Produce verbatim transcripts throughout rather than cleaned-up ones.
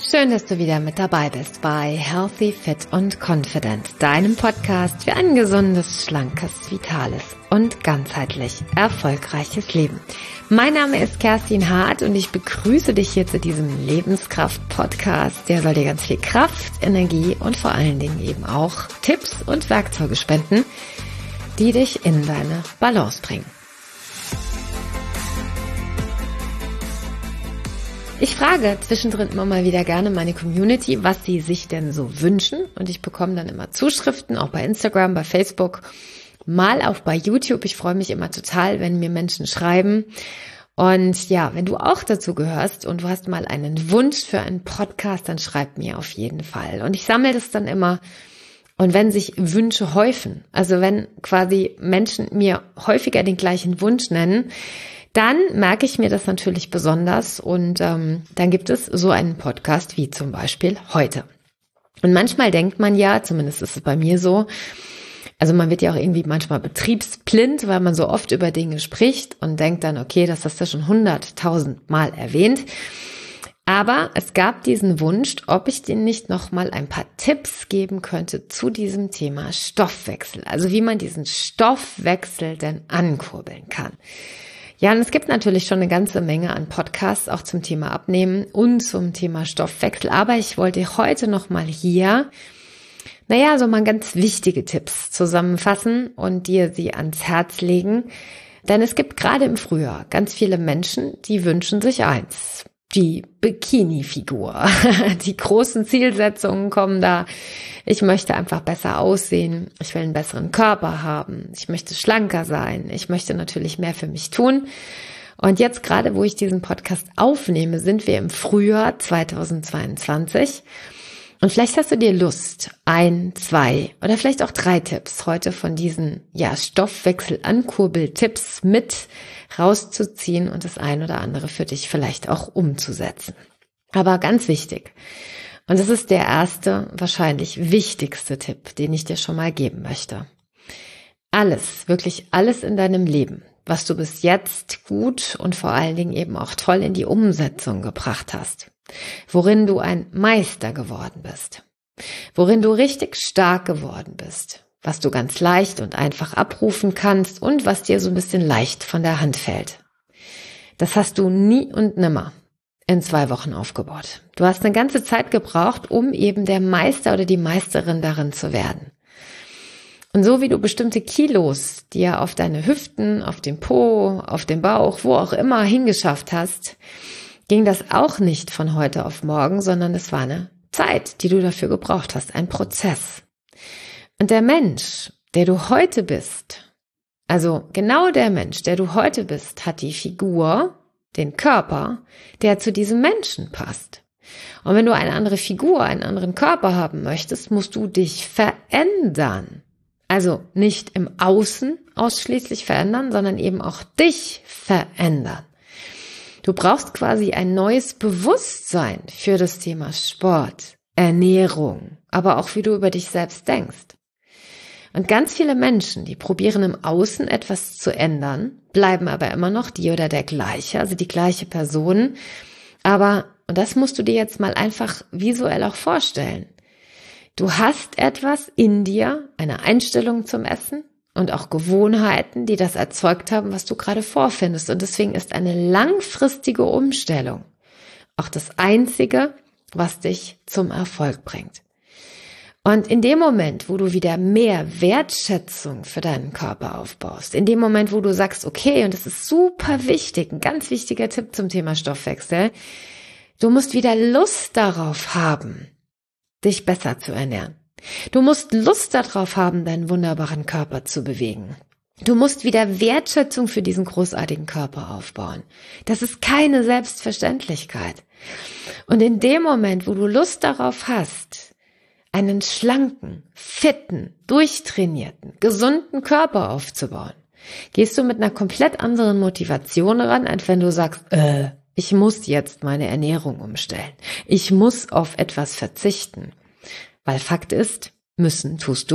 Schön, dass du wieder mit dabei bist bei Healthy, Fit und Confident, deinem Podcast für ein gesundes, schlankes, vitales und ganzheitlich erfolgreiches Leben. Mein Name ist Kerstin Hart und ich begrüße dich hier zu diesem Lebenskraft-Podcast. Der soll dir ganz viel Kraft, Energie und vor allen Dingen eben auch Tipps und Werkzeuge spenden, die dich in deine Balance bringen. Ich frage zwischendrin immer mal wieder gerne meine Community, was sie sich denn so wünschen, und ich bekomme dann immer Zuschriften, auch bei Instagram, bei Facebook, mal auch bei YouTube. Ich freue mich immer total, wenn mir Menschen schreiben. Und ja, wenn du auch dazu gehörst und du hast mal einen Wunsch für einen Podcast, dann schreib mir auf jeden Fall. Und ich sammle das dann immer. Und wenn sich Wünsche häufen, also wenn quasi Menschen mir häufiger den gleichen Wunsch nennen, dann merke ich mir das natürlich besonders und ähm, dann gibt es so einen Podcast wie zum Beispiel heute. Und manchmal denkt man ja, zumindest ist es bei mir so, also man wird ja auch irgendwie manchmal betriebsblind, weil man so oft über Dinge spricht und denkt dann, okay, das hast du schon hunderttausend Mal erwähnt. Aber es gab diesen Wunsch, ob ich dir nicht noch mal ein paar Tipps geben könnte zu diesem Thema Stoffwechsel. Also wie man diesen Stoffwechsel denn ankurbeln kann. Ja, und es gibt natürlich schon eine ganze Menge an Podcasts auch zum Thema Abnehmen und zum Thema Stoffwechsel. Aber ich wollte heute noch mal hier, naja, so mal ganz wichtige Tipps zusammenfassen und dir sie ans Herz legen. Denn es gibt gerade im Frühjahr ganz viele Menschen, die wünschen sich eins: die Bikini-Figur. Die großen Zielsetzungen kommen da. Ich möchte einfach besser aussehen. Ich will einen besseren Körper haben. Ich möchte schlanker sein. Ich möchte natürlich mehr für mich tun. Und jetzt gerade, wo ich diesen Podcast aufnehme, sind wir im Frühjahr zweitausendzweiundzwanzig. Und vielleicht hast du dir Lust, ein, zwei oder vielleicht auch drei Tipps heute von diesen ja, Stoffwechsel-Ankurbel-Tipps mit rauszuziehen und das ein oder andere für dich vielleicht auch umzusetzen. Aber ganz wichtig, und das ist der erste, wahrscheinlich wichtigste Tipp, den ich dir schon mal geben möchte. Alles, wirklich alles in deinem Leben, was du bis jetzt gut und vor allen Dingen eben auch toll in die Umsetzung gebracht hast, worin du ein Meister geworden bist, worin du richtig stark geworden bist, was du ganz leicht und einfach abrufen kannst und was dir so ein bisschen leicht von der Hand fällt. Das hast du nie und nimmer in zwei Wochen aufgebaut. Du hast eine ganze Zeit gebraucht, um eben der Meister oder die Meisterin darin zu werden. Und so wie du bestimmte Kilos dir auf deine Hüften, auf den Po, auf den Bauch, wo auch immer hingeschafft hast, ging das auch nicht von heute auf morgen, sondern es war eine Zeit, die du dafür gebraucht hast, ein Prozess. Und der Mensch, der du heute bist, also genau der Mensch, der du heute bist, hat die Figur, den Körper, der zu diesem Menschen passt. Und wenn du eine andere Figur, einen anderen Körper haben möchtest, musst du dich verändern. Also nicht im Außen ausschließlich verändern, sondern eben auch dich verändern. Du brauchst quasi ein neues Bewusstsein für das Thema Sport, Ernährung, aber auch wie du über dich selbst denkst. Und ganz viele Menschen, die probieren im Außen etwas zu ändern, bleiben aber immer noch die oder der gleiche, also die gleiche Person. Aber, und das musst du dir jetzt mal einfach visuell auch vorstellen, du hast etwas in dir, eine Einstellung zum Essen und auch Gewohnheiten, die das erzeugt haben, was du gerade vorfindest. Und deswegen ist eine langfristige Umstellung auch das Einzige, was dich zum Erfolg bringt. Und in dem Moment, wo du wieder mehr Wertschätzung für deinen Körper aufbaust, in dem Moment, wo du sagst, okay, und das ist super wichtig, ein ganz wichtiger Tipp zum Thema Stoffwechsel, du musst wieder Lust darauf haben, dich besser zu ernähren. Du musst Lust darauf haben, deinen wunderbaren Körper zu bewegen. Du musst wieder Wertschätzung für diesen großartigen Körper aufbauen. Das ist keine Selbstverständlichkeit. Und in dem Moment, wo du Lust darauf hast, einen schlanken, fitten, durchtrainierten, gesunden Körper aufzubauen, gehst du mit einer komplett anderen Motivation ran, als wenn du sagst, äh, ich muss jetzt meine Ernährung umstellen. Ich muss auf etwas verzichten. Weil Fakt ist, müssen tust du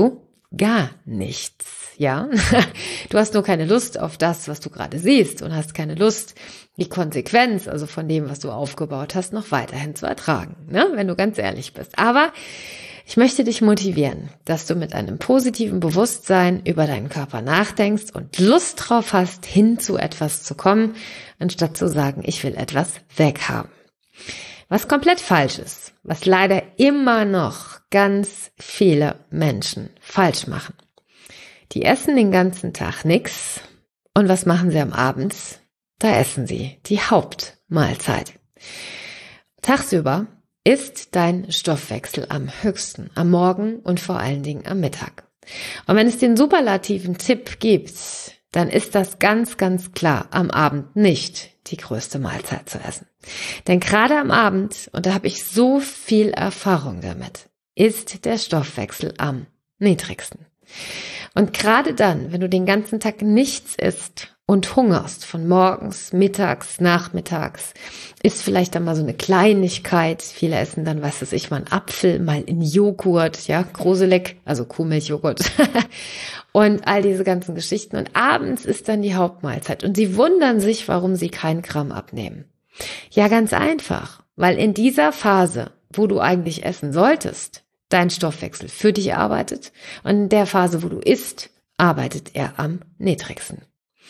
gar nichts, ja. Du hast nur keine Lust auf das, was du gerade siehst und hast keine Lust, die Konsequenz, also von dem, was du aufgebaut hast, noch weiterhin zu ertragen, ne? Wenn du ganz ehrlich bist. Aber ich möchte dich motivieren, dass du mit einem positiven Bewusstsein über deinen Körper nachdenkst und Lust drauf hast, hin zu etwas zu kommen, anstatt zu sagen, ich will etwas weghaben. Was komplett falsch ist, was leider immer noch ganz viele Menschen falsch machen. Die essen den ganzen Tag nix und was machen sie am Abend? Da essen sie die Hauptmahlzeit. Tagsüber ist dein Stoffwechsel am höchsten, am Morgen und vor allen Dingen am Mittag. Und wenn es den superlativen Tipp gibt, dann ist das ganz, ganz klar am Abend nicht die größte Mahlzeit zu essen. Denn gerade am Abend, und da habe ich so viel Erfahrung damit, ist der Stoffwechsel am niedrigsten. Und gerade dann, wenn du den ganzen Tag nichts isst und hungerst, von morgens, mittags, nachmittags, ist vielleicht dann mal so eine Kleinigkeit. Viele essen dann, was weiß ich, mal einen Apfel, mal in Joghurt, ja, gruselig, also Kuhmilchjoghurt und all diese ganzen Geschichten. Und abends ist dann die Hauptmahlzeit und sie wundern sich, warum sie kein Gramm abnehmen. Ja, ganz einfach, weil in dieser Phase, wo du eigentlich essen solltest, dein Stoffwechsel für dich arbeitet und in der Phase, wo du isst, arbeitet er am niedrigsten.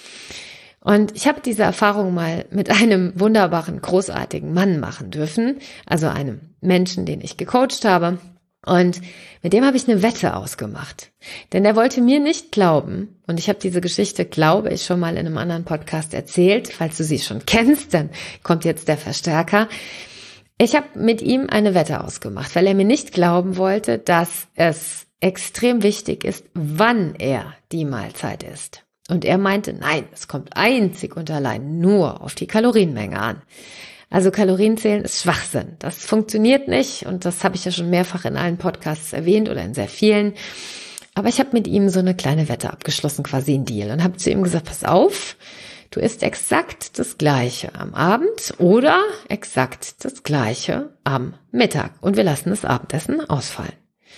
Und ich habe diese Erfahrung mal mit einem wunderbaren, großartigen Mann machen dürfen, also einem Menschen, den ich gecoacht habe. Und mit dem habe ich eine Wette ausgemacht. Denn er wollte mir nicht glauben, und ich habe diese Geschichte, glaube ich, schon mal in einem anderen Podcast erzählt. Falls du sie schon kennst, dann kommt jetzt der Verstärker. Ich habe mit ihm eine Wette ausgemacht, weil er mir nicht glauben wollte, dass es extrem wichtig ist, wann er die Mahlzeit isst. Und er meinte, nein, es kommt einzig und allein nur auf die Kalorienmenge an. Also Kalorienzählen ist Schwachsinn. Das funktioniert nicht und das habe ich ja schon mehrfach in allen Podcasts erwähnt oder in sehr vielen. Aber ich habe mit ihm so eine kleine Wette abgeschlossen, quasi ein Deal, und habe zu ihm gesagt, pass auf, du isst exakt das Gleiche am Abend oder exakt das Gleiche am Mittag und wir lassen das Abendessen ausfallen.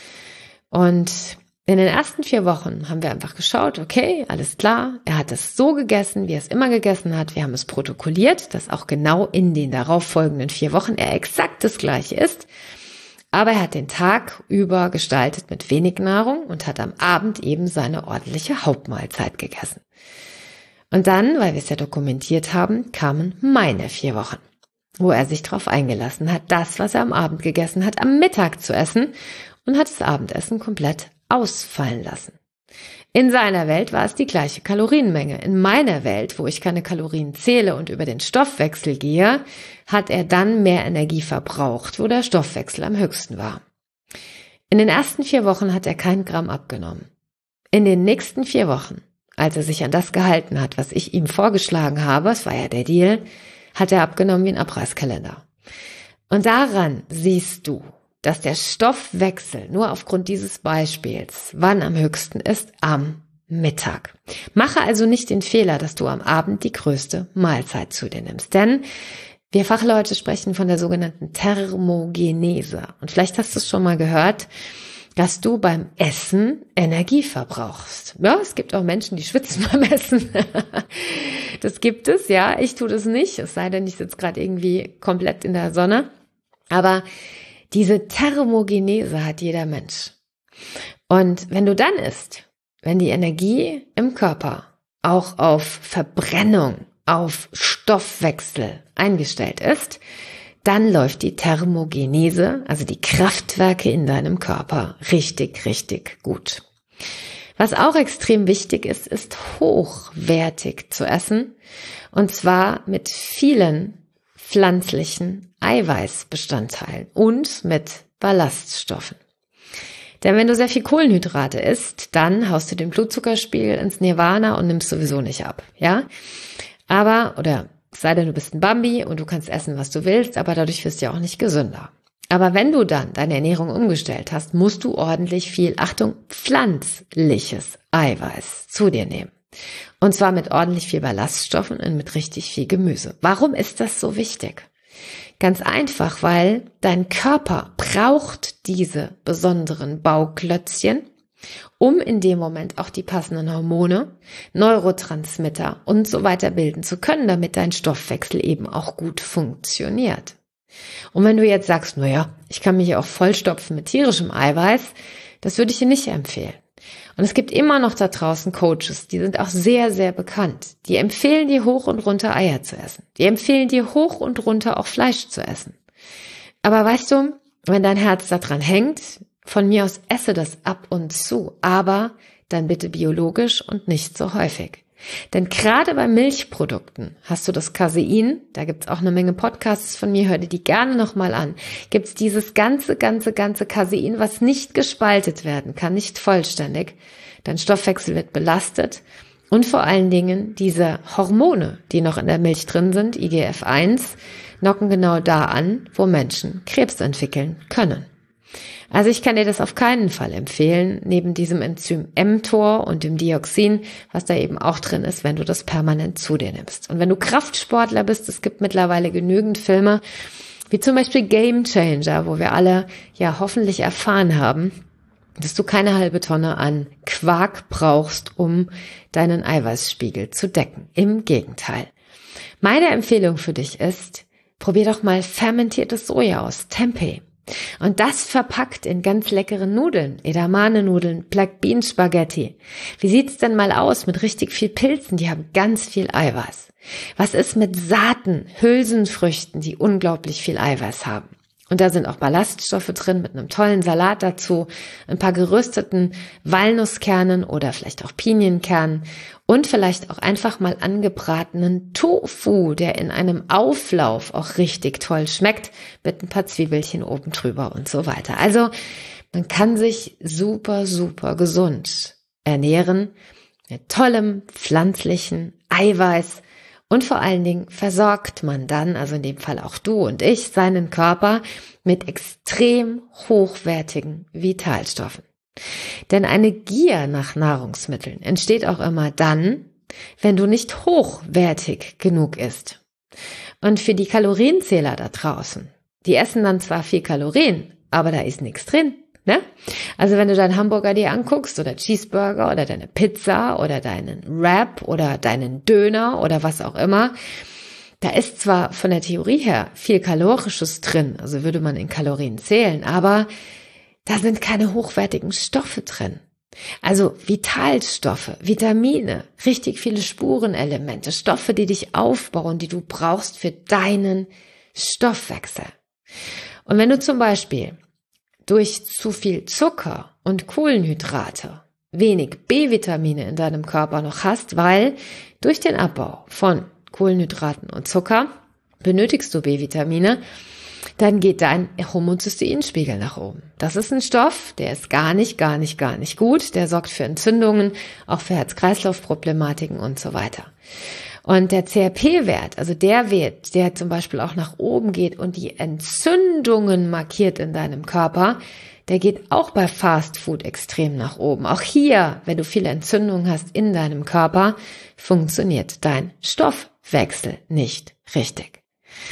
Und in den ersten vier Wochen haben wir einfach geschaut, okay, alles klar, er hat es so gegessen, wie er es immer gegessen hat. Wir haben es protokolliert, dass auch genau in den darauffolgenden vier Wochen er exakt das Gleiche isst. Aber er hat den Tag über gestaltet mit wenig Nahrung und hat am Abend eben seine ordentliche Hauptmahlzeit gegessen. Und dann, weil wir es ja dokumentiert haben, kamen meine vier Wochen, wo er sich darauf eingelassen hat, das, was er am Abend gegessen hat, am Mittag zu essen und hat das Abendessen komplett ausfallen lassen. In seiner Welt war es die gleiche Kalorienmenge. In meiner Welt, wo ich keine Kalorien zähle und über den Stoffwechsel gehe, hat er dann mehr Energie verbraucht, wo der Stoffwechsel am höchsten war. In den ersten vier Wochen hat er kein Gramm abgenommen. In den nächsten vier Wochen, als er sich an das gehalten hat, was ich ihm vorgeschlagen habe, es war ja der Deal, hat er abgenommen wie ein Abreißkalender. Und daran siehst du, dass der Stoffwechsel nur aufgrund dieses Beispiels wann am höchsten ist? Am Mittag. Mache also nicht den Fehler, dass du am Abend die größte Mahlzeit zu dir nimmst, denn wir Fachleute sprechen von der sogenannten Thermogenese. Und vielleicht hast du es schon mal gehört, dass du beim Essen Energie verbrauchst. Ja, es gibt auch Menschen, die schwitzen beim Essen. Das gibt es, ja. Ich tue das nicht, es sei denn, ich sitze gerade irgendwie komplett in der Sonne. Aber diese Thermogenese hat jeder Mensch. Und wenn du dann isst, wenn die Energie im Körper auch auf Verbrennung, auf Stoffwechsel eingestellt ist, dann läuft die Thermogenese, also die Kraftwerke in deinem Körper, richtig, richtig gut. Was auch extrem wichtig ist, ist hochwertig zu essen, und zwar mit vielen pflanzlichen Eiweißbestandteilen und mit Ballaststoffen. Denn wenn du sehr viel Kohlenhydrate isst, dann haust du den Blutzuckerspiegel ins Nirvana und nimmst sowieso nicht ab, ja? Aber, oder sei denn, du bist ein Bambi und du kannst essen, was du willst, aber dadurch wirst du ja auch nicht gesünder. Aber wenn du dann deine Ernährung umgestellt hast, musst du ordentlich viel, Achtung, pflanzliches Eiweiß zu dir nehmen. Und zwar mit ordentlich viel Ballaststoffen und mit richtig viel Gemüse. Warum ist das so wichtig? Ganz einfach, weil dein Körper braucht diese besonderen Bauklötzchen, um in dem Moment auch die passenden Hormone, Neurotransmitter und so weiter bilden zu können, damit dein Stoffwechsel eben auch gut funktioniert. Und wenn du jetzt sagst, naja, ich kann mich ja auch vollstopfen mit tierischem Eiweiß, das würde ich dir nicht empfehlen. Und es gibt immer noch da draußen Coaches, die sind auch sehr, sehr bekannt. Die empfehlen dir hoch und runter Eier zu essen. Die empfehlen dir hoch und runter auch Fleisch zu essen. Aber weißt du, wenn dein Herz daran hängt, von mir aus esse das ab und zu, aber dann bitte biologisch und nicht so häufig. Denn gerade bei Milchprodukten hast du das Casein, da gibt's auch eine Menge Podcasts von mir, hör dir die gerne nochmal an, gibt's dieses ganze, ganze, ganze Casein, was nicht gespaltet werden kann, nicht vollständig. Dein Stoffwechsel wird belastet und vor allen Dingen diese Hormone, die noch in der Milch drin sind, I G F eins, knocken genau da an, wo Menschen Krebs entwickeln können. Also ich kann dir das auf keinen Fall empfehlen, neben diesem Enzym mTOR und dem Dioxin, was da eben auch drin ist, wenn du das permanent zu dir nimmst. Und wenn du Kraftsportler bist, es gibt mittlerweile genügend Filme, wie zum Beispiel Game Changer, wo wir alle ja hoffentlich erfahren haben, dass du keine halbe Tonne an Quark brauchst, um deinen Eiweißspiegel zu decken. Im Gegenteil. Meine Empfehlung für dich ist, probier doch mal fermentiertes Soja aus, Tempeh. Und das verpackt in ganz leckeren Nudeln, Edamame-Nudeln, Black Bean Spaghetti. Wie sieht's denn mal aus mit richtig viel Pilzen? Die haben ganz viel Eiweiß. Was ist mit Saaten, Hülsenfrüchten, die unglaublich viel Eiweiß haben? Und da sind auch Ballaststoffe drin mit einem tollen Salat dazu, ein paar gerösteten Walnusskernen oder vielleicht auch Pinienkernen und vielleicht auch einfach mal angebratenen Tofu, der in einem Auflauf auch richtig toll schmeckt, mit ein paar Zwiebelchen oben drüber und so weiter. Also man kann sich super, super gesund ernähren mit tollem pflanzlichen Eiweiß. Und vor allen Dingen versorgt man dann, also in dem Fall auch du und ich, seinen Körper mit extrem hochwertigen Vitalstoffen. Denn eine Gier nach Nahrungsmitteln entsteht auch immer dann, wenn du nicht hochwertig genug isst. Und für die Kalorienzähler da draußen, die essen dann zwar viel Kalorien, aber da ist nichts drin. Ne? Also wenn du deinen Hamburger dir anguckst oder Cheeseburger oder deine Pizza oder deinen Wrap oder deinen Döner oder was auch immer, da ist zwar von der Theorie her viel Kalorisches drin, also würde man in Kalorien zählen, aber da sind keine hochwertigen Stoffe drin. Also Vitalstoffe, Vitamine, richtig viele Spurenelemente, Stoffe, die dich aufbauen, die du brauchst für deinen Stoffwechsel. Und wenn du zum Beispiel durch zu viel Zucker und Kohlenhydrate wenig B-Vitamine in deinem Körper noch hast, weil durch den Abbau von Kohlenhydraten und Zucker benötigst du B-Vitamine, dann geht dein Homozysteinspiegel nach oben. Das ist ein Stoff, der ist gar nicht, gar nicht, gar nicht gut. Der sorgt für Entzündungen, auch für Herz-Kreislauf-Problematiken und so weiter. Und der C R P-Wert, also der Wert, der zum Beispiel auch nach oben geht und die Entzündungen markiert in deinem Körper, der geht auch bei Fast Food extrem nach oben. Auch hier, wenn du viele Entzündungen hast in deinem Körper, funktioniert dein Stoffwechsel nicht richtig.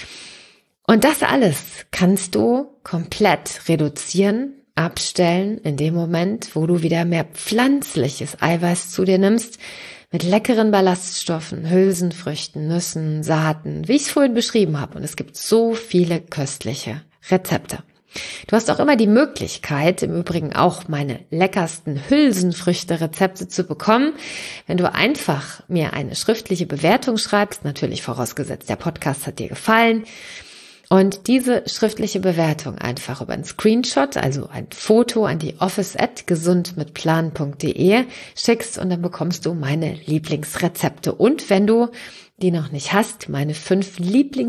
Und das alles kannst du komplett reduzieren, abstellen in dem Moment, wo du wieder mehr pflanzliches Eiweiß zu dir nimmst, mit leckeren Ballaststoffen, Hülsenfrüchten, Nüssen, Saaten, wie ich es vorhin beschrieben habe. Und es gibt so viele köstliche Rezepte. Du hast auch immer die Möglichkeit, im Übrigen auch meine leckersten Hülsenfrüchte-Rezepte zu bekommen, wenn du einfach mir eine schriftliche Bewertung schreibst, natürlich vorausgesetzt, der Podcast hat dir gefallen. Und diese schriftliche Bewertung einfach über einen Screenshot, also ein Foto an die office at gesundmitplan punkt de schickst und dann bekommst du meine Lieblingsrezepte. Und wenn du die noch nicht hast, meine fünf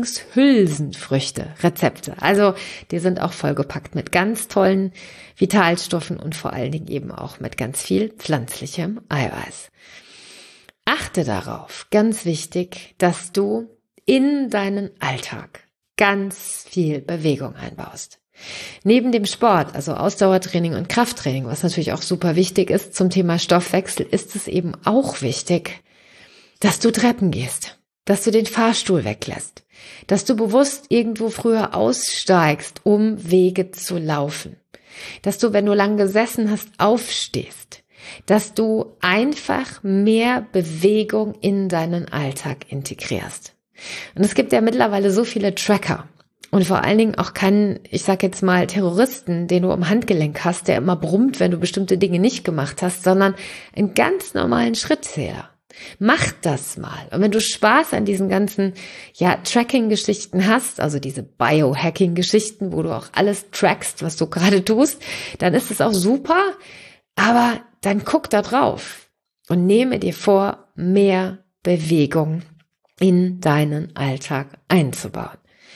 Lieblingshülsenfrüchte-Rezepte. Also die sind auch vollgepackt mit ganz tollen Vitalstoffen und vor allen Dingen eben auch mit ganz viel pflanzlichem Eiweiß. Achte darauf, ganz wichtig, dass du in deinen Alltag ganz viel Bewegung einbaust. Neben dem Sport, also Ausdauertraining und Krafttraining, was natürlich auch super wichtig ist zum Thema Stoffwechsel, ist es eben auch wichtig, dass du Treppen gehst, dass du den Fahrstuhl weglässt, dass du bewusst irgendwo früher aussteigst, um Wege zu laufen. dass du, wenn du lang gesessen hast, aufstehst, dass du einfach mehr Bewegung in deinen Alltag integrierst. Und es gibt ja mittlerweile so viele Tracker und vor allen Dingen auch keinen, ich sag jetzt mal, Terroristen, den du am Handgelenk hast, der immer brummt, wenn du bestimmte Dinge nicht gemacht hast, sondern einen ganz normalen Schrittzähler. Mach das mal. Und wenn du Spaß an diesen ganzen, ja, Tracking-Geschichten hast, also diese Biohacking-Geschichten, wo du auch alles trackst, was du gerade tust, dann ist es auch super, aber dann guck da drauf und nehme dir vor, mehr Bewegung in deinen Alltag einzubauen.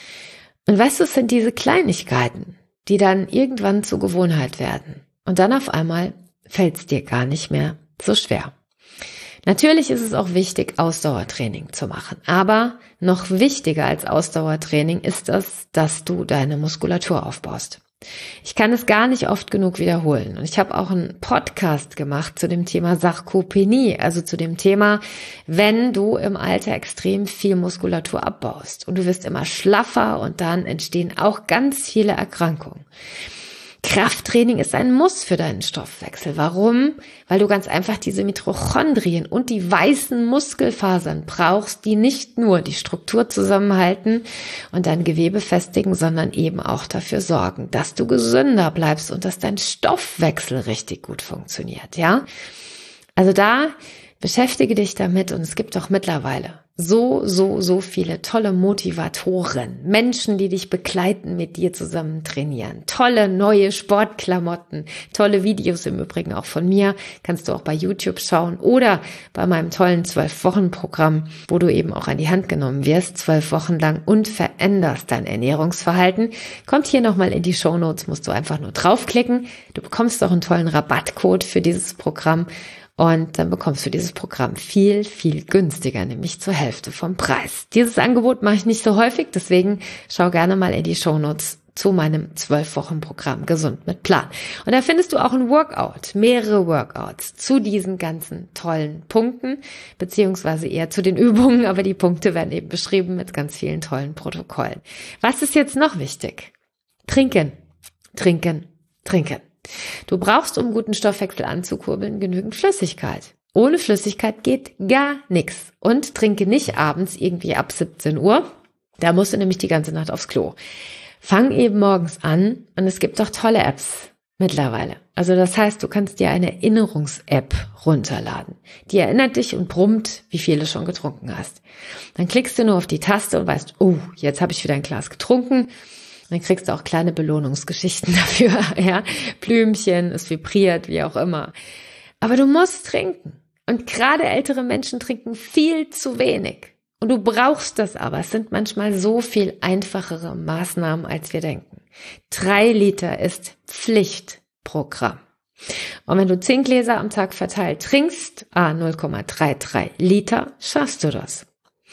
Und weißt du, es sind diese Kleinigkeiten, die dann irgendwann zur Gewohnheit werden. Und dann auf einmal fällt es dir gar nicht mehr so schwer. Natürlich ist es auch wichtig, Ausdauertraining zu machen. Aber noch wichtiger als Ausdauertraining ist es, dass du deine Muskulatur aufbaust. Ich kann es gar nicht oft genug wiederholen. Und ich habe auch einen Podcast gemacht zu dem Thema Sarkopenie, also zu dem Thema, wenn du im Alter extrem viel Muskulatur abbaust und du wirst immer schlaffer und dann entstehen auch ganz viele Erkrankungen. Krafttraining ist ein Muss für deinen Stoffwechsel. Warum? Weil du ganz einfach diese Mitochondrien und die weißen Muskelfasern brauchst, die nicht nur die Struktur zusammenhalten und dein Gewebe festigen, sondern eben auch dafür sorgen, dass du gesünder bleibst und dass dein Stoffwechsel richtig gut funktioniert, ja? Also da beschäftige dich damit und es gibt auch mittlerweile so, so, so viele tolle Motivatoren, Menschen, die dich begleiten, mit dir zusammen trainieren, tolle neue Sportklamotten, tolle Videos im Übrigen auch von mir, kannst du auch bei YouTube schauen oder bei meinem tollen zwölf-Wochen-Programm, wo du eben auch an die Hand genommen wirst, zwölf Wochen lang und veränderst dein Ernährungsverhalten. Kommt hier nochmal in die Shownotes, musst du einfach nur draufklicken. Du bekommst auch einen tollen Rabattcode für dieses Programm. Und dann bekommst du dieses Programm viel, viel günstiger, nämlich zur Hälfte vom Preis. Dieses Angebot mache ich nicht so häufig, deswegen schau gerne mal in die Shownotes zu meinem zwölf-Wochen-Programm Gesund mit Plan. Und da findest du auch ein Workout, mehrere Workouts zu diesen ganzen tollen Punkten, beziehungsweise eher zu den Übungen, aber die Punkte werden eben beschrieben mit ganz vielen tollen Protokollen. Was ist jetzt noch wichtig? Trinken, trinken, trinken. Du brauchst, um guten Stoffwechsel anzukurbeln, genügend Flüssigkeit. Ohne Flüssigkeit geht gar nichts. Und trinke nicht abends irgendwie ab siebzehn Uhr. Da musst du nämlich die ganze Nacht aufs Klo. Fang eben morgens an und es gibt auch tolle Apps mittlerweile. Also das heißt, du kannst dir eine Erinnerungs-App runterladen. Die erinnert dich und brummt, wie viel du schon getrunken hast. Dann klickst du nur auf die Taste und weißt, oh, jetzt habe ich wieder ein Glas getrunken. Dann kriegst du auch kleine Belohnungsgeschichten dafür, ja. Blümchen, es vibriert, wie auch immer. Aber du musst trinken. Und gerade ältere Menschen trinken viel zu wenig. Und du brauchst das aber. Es sind manchmal so viel einfachere Maßnahmen, als wir denken. Drei Liter ist Pflichtprogramm. Und wenn du zehn Gläser am Tag verteilt trinkst, ah, null Komma dreiunddreißig Liter, schaffst du das.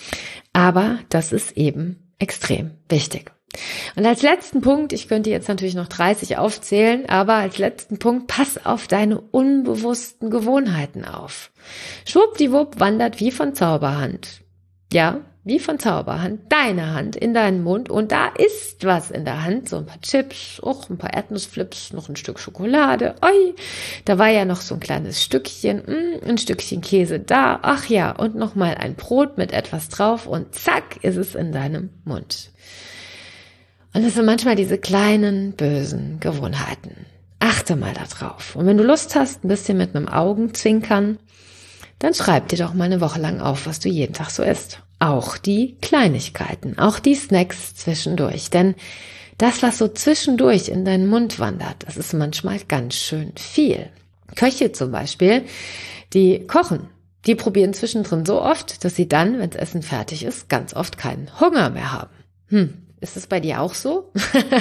Aber das ist eben extrem wichtig. Und als letzten Punkt, ich könnte jetzt natürlich noch dreißig aufzählen, aber als letzten Punkt, pass auf deine unbewussten Gewohnheiten auf. Schwuppdiwupp wandert wie von Zauberhand. Ja, wie von Zauberhand, deine Hand in deinen Mund und da ist was in der Hand, so ein paar Chips, auch ein paar Erdnussflips, noch ein Stück Schokolade, oi, da war ja noch so ein kleines Stückchen, mh, ein Stückchen Käse da, ach ja, und nochmal ein Brot mit etwas drauf und zack, ist es in deinem Mund. Und es sind manchmal diese kleinen, bösen Gewohnheiten. Achte mal da drauf. Und wenn du Lust hast, ein bisschen mit einem Augenzwinkern, dann schreib dir doch mal eine Woche lang auf, was du jeden Tag so isst. Auch die Kleinigkeiten, auch die Snacks zwischendurch. Denn das, was so zwischendurch in deinen Mund wandert, das ist manchmal ganz schön viel. Köche zum Beispiel, die kochen, die probieren zwischendrin so oft, dass sie dann, wenn das Essen fertig ist, ganz oft keinen Hunger mehr haben. Hm. Ist es bei dir auch so?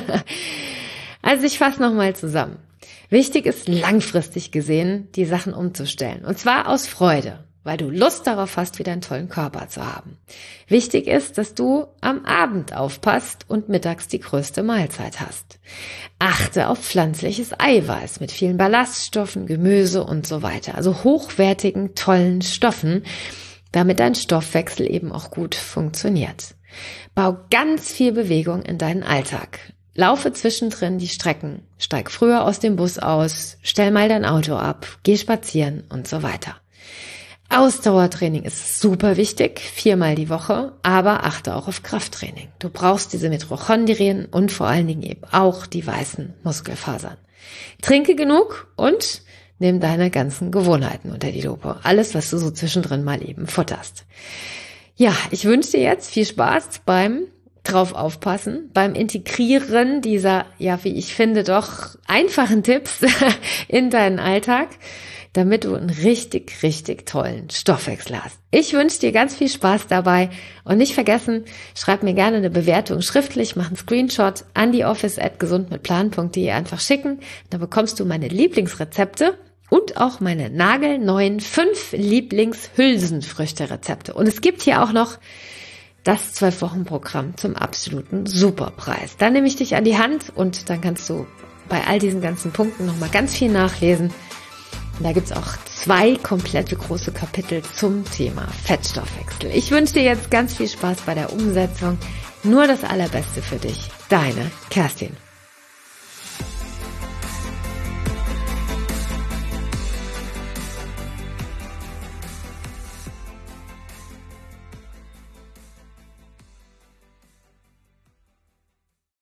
Also ich fasse nochmal zusammen. Wichtig ist langfristig gesehen, die Sachen umzustellen. Und zwar aus Freude, weil du Lust darauf hast, wieder einen tollen Körper zu haben. Wichtig ist, dass du am Abend aufpasst und mittags die größte Mahlzeit hast. Achte auf pflanzliches Eiweiß mit vielen Ballaststoffen, Gemüse und so weiter. Also hochwertigen, tollen Stoffen, damit dein Stoffwechsel eben auch gut funktioniert. Bau ganz viel Bewegung in deinen Alltag. Laufe zwischendrin die Strecken, steig früher aus dem Bus aus, stell mal dein Auto ab, geh spazieren und so weiter. Ausdauertraining ist super wichtig, viermal die Woche, aber achte auch auf Krafttraining. Du brauchst diese Mitochondrien und vor allen Dingen eben auch die weißen Muskelfasern. Trinke genug und nimm deine ganzen Gewohnheiten unter die Lupe. Alles, was du so zwischendrin mal eben futterst. Ja, ich wünsche dir jetzt viel Spaß beim drauf aufpassen, beim Integrieren dieser, ja, wie ich finde, doch einfachen Tipps in deinen Alltag, damit du einen richtig, richtig tollen Stoffwechsel hast. Ich wünsche dir ganz viel Spaß dabei und nicht vergessen, schreib mir gerne eine Bewertung schriftlich, mach einen Screenshot an die office at gesundmitplan punkt de einfach schicken. Da bekommst du meine Lieblingsrezepte und auch meine nagelneuen fünf Lieblingshülsenfrüchte-Rezepte. Und es gibt hier auch noch das zwölf-Wochen-Programm zum absoluten Superpreis. Da nehme ich dich an die Hand und dann kannst du bei all diesen ganzen Punkten nochmal ganz viel nachlesen. Und da gibt's auch zwei komplette große Kapitel zum Thema Fettstoffwechsel. Ich wünsche dir jetzt ganz viel Spaß bei der Umsetzung. Nur das Allerbeste für dich. Deine Kerstin.